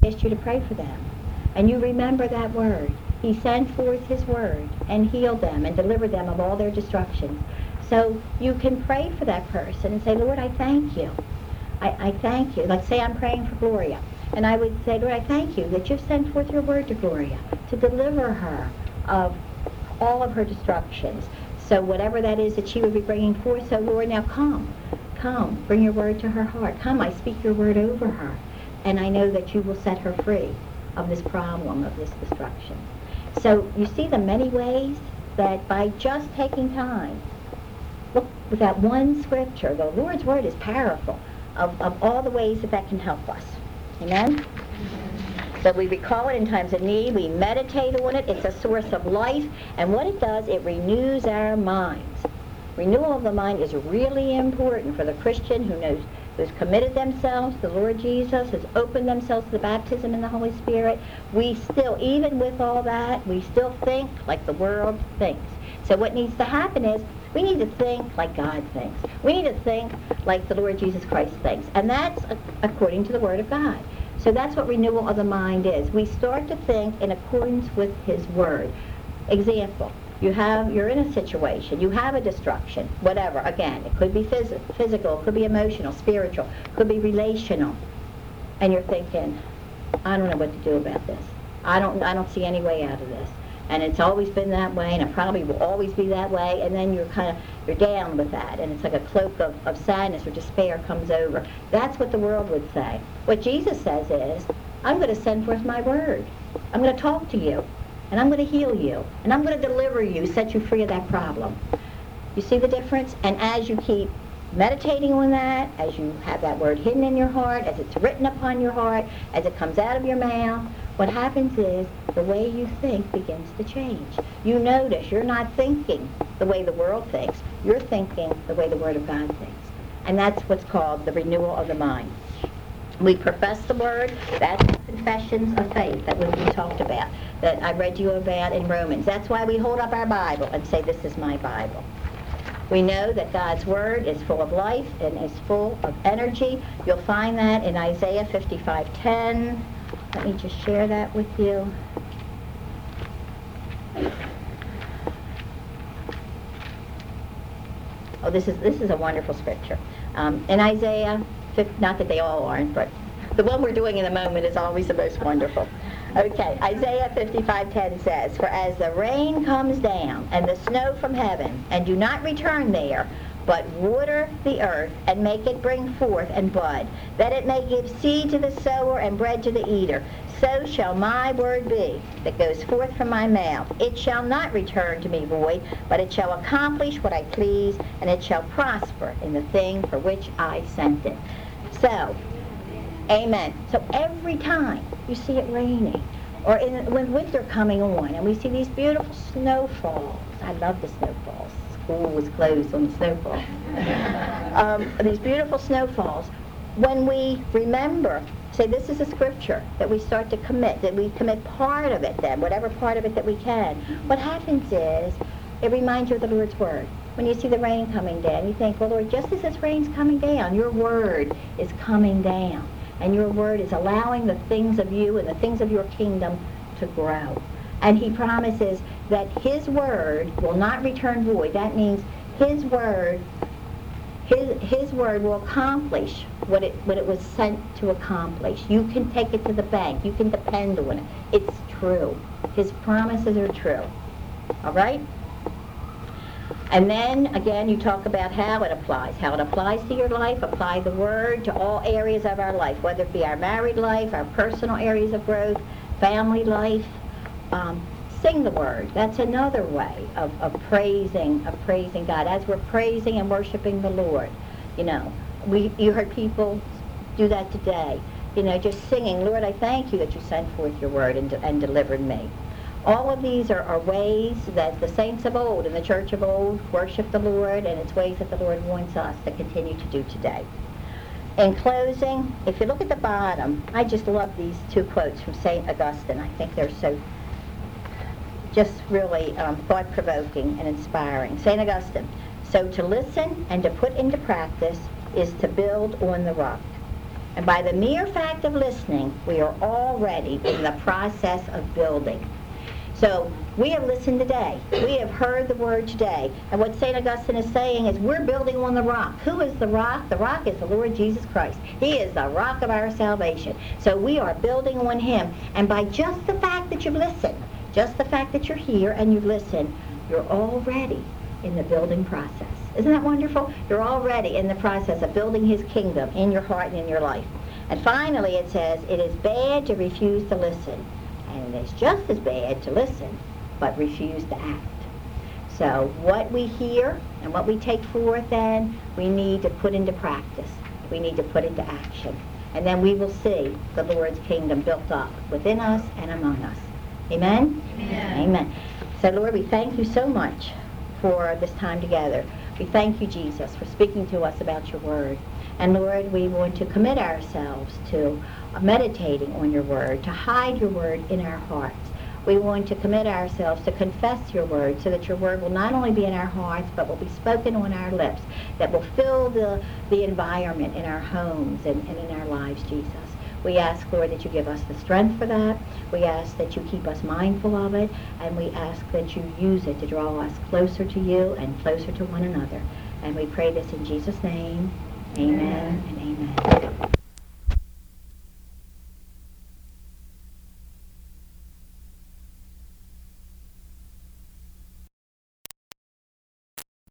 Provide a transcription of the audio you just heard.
asked you to pray for them. And you remember that word. He sent forth his word and healed them and delivered them of all their destructions. So you can pray for that person and say, Lord, I thank you. I thank you. Like say I'm praying for Gloria. And I would say, Lord, I thank you that you've sent forth your word to Gloria to deliver her of all of her destructions. So whatever that is that she would be bringing forth, so Lord, now come, bring your word to her heart. Come, I speak your word over her. And I know that you will set her free of this problem, of this destruction. So you see the many ways that by just taking time, look with that one scripture, the Lord's word is powerful, of all the ways that can help us. Amen? So we recall it in times of need, we meditate on it, it's a source of life, and what it does, it renews our minds. Renewal of the mind is really important for the Christian who's committed themselves to the Lord Jesus, has opened themselves to the baptism in the Holy Spirit. We still, even with all that, we still think like the world thinks. So what needs to happen is, we need to think like God thinks. We need to think like the Lord Jesus Christ thinks. And that's according to the Word of God. So that's what renewal of the mind is. We start to think in accordance with his word. Example, you're in a situation, you have a destruction, whatever. Again, it could be physical, it could be emotional, spiritual, it could be relational. And you're thinking, I don't know what to do about this. I don't see any way out of this. And it's always been that way, and it probably will always be that way, and then you're down with that, and it's like a cloak of sadness or despair comes over. That's what the world would say. What Jesus says is, I'm going to send forth my word. I'm going to talk to you, and I'm going to heal you, and I'm going to deliver you, set you free of that problem. You see the difference? And as you keep meditating on that, as you have that word hidden in your heart, as it's written upon your heart, as it comes out of your mouth, what happens is the way you think begins to change. You notice you're not thinking the way the world thinks. You're thinking the way the Word of God thinks. And that's what's called the renewal of the mind. We profess the Word. That's confessions of faith that we talked about, that I read you about in Romans. That's why we hold up our Bible and say, this is my Bible. We know that God's Word is full of life and is full of energy. You'll find that in Isaiah 55:10. Let me just share that with you. Oh, this is a wonderful scripture. In Isaiah, not that they all aren't, but the one we're doing in the moment is always the most wonderful. Okay, Isaiah 55:10 says, For as the rain comes down and the snow from heaven, and do not return there, but water the earth and make it bring forth and bud, that it may give seed to the sower and bread to the eater, so shall my word be that goes forth from my mouth. It shall not return to me void, but it shall accomplish what I please, and it shall prosper in the thing for which I sent it. So, amen. So every time you see it raining, or when winter coming on, and we see these beautiful snowfalls. I love the snowfalls. School was closed on the snowfall. These beautiful snowfalls. When we remember, say this is a scripture that we start to commit, that we commit part of it then, whatever part of it that we can. What happens is, it reminds you of the Lord's word. When you see the rain coming down, you think, well, Lord, just as this rain's coming down, your word is coming down. And your word is allowing the things of you and the things of your kingdom to grow. And he promises that his word will not return void. That means his word will accomplish what it was sent to accomplish. You can take it to the bank. You can depend on it. It's true. His promises are true. All right? And then, again, you talk about how it applies. How it applies to your life. Apply the word to all areas of our life, whether it be our married life, our personal areas of growth, family life. Sing the word. That's another way of praising God. As we're praising and worshiping the Lord, you heard people do that today. Just singing, Lord, I thank you that you sent forth your word and delivered me. All of these are ways that the saints of old and the church of old worship the Lord, and it's ways that the Lord wants us to continue to do today. In closing, if you look at the bottom, I just love these two quotes from St. Augustine. I think they're so just really thought-provoking and inspiring. St. Augustine, so to listen and to put into practice is to build on the rock. And by the mere fact of listening, we are already in the process of building. So we have listened today. We have heard the word today. And what St. Augustine is saying is we're building on the rock. Who is the rock? The rock is the Lord Jesus Christ. He is the rock of our salvation. So we are building on him. And by just the fact that you've listened, just the fact that you're here and you've listened, you're already in the building process. Isn't that wonderful? You're already in the process of building his kingdom in your heart and in your life. And finally it says, it is bad to refuse to listen. And it's just as bad to listen, but refuse to act. So what we hear and what we take forth then, we need to put into practice. We need to put into action. And then we will see the Lord's kingdom built up within us and among us. Amen? Amen. Amen. So Lord, we thank you so much for this time together. We thank you, Jesus, for speaking to us about your word. And Lord, we want to commit ourselves to meditating on your word, to hide your word in our hearts. We want to commit ourselves to confess your word so that your word will not only be in our hearts, but will be spoken on our lips, that will fill the environment in our homes and in our lives, Jesus. We ask, Lord, that you give us the strength for that. We ask that you keep us mindful of it, and we ask that you use it to draw us closer to you and closer to one another. And we pray this in Jesus' name. Amen and amen.